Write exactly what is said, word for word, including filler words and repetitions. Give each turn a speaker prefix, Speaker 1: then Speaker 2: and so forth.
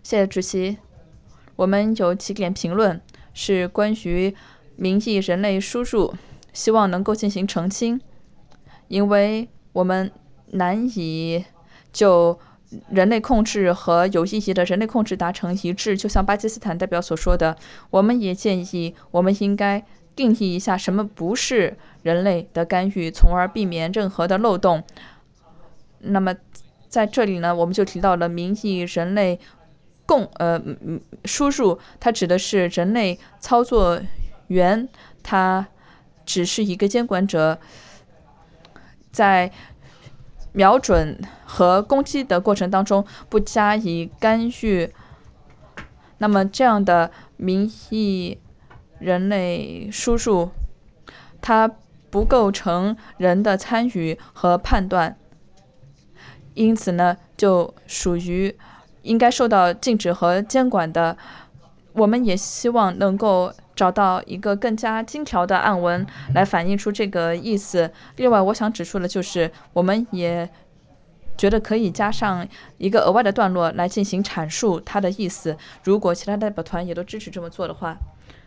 Speaker 1: 谢谢主席。我们有几点评论是关于名义人类输入，希望能够进行澄清，因为我们难以就人类控制和有意义的人类控制达成一致。就像巴基斯坦代表所说的，我们也建议我们应该定义一下什么不是人类的干预，从而避免任何的漏洞。那么在这里呢，我们就提到了名义人类共呃输入，它指的是人类操作员，他只是一个监管者，在瞄准和攻击的过程当中不加以干预。那么这样的名义人类输入，它不构成人的参与和判断，因此呢，就属于应该受到禁止和监管的。我们也希望能够找到一个更加精条的案文来反映出这个意思。另外，我想指出的就是，我们也觉得可以加上一个额外的段落来进行阐述它的意思。如果其他代表团也都支持这么做的话，